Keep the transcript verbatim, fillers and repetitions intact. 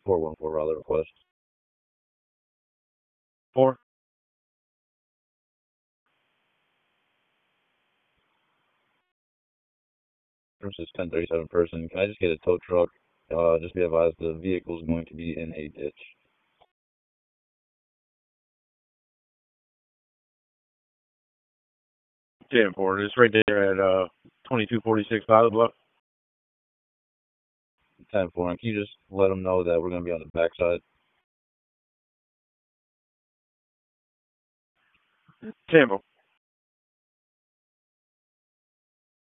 four one four rather request. Four. Versus ten thirty-seven person. Can I just get a tow truck? Uh, just be advised the vehicle is going to be in a ditch. ten four. It's right there at uh twenty-two forty-six Pilot Bluff. ten four. And can you just let them know that we're going to be on the backside? ten four.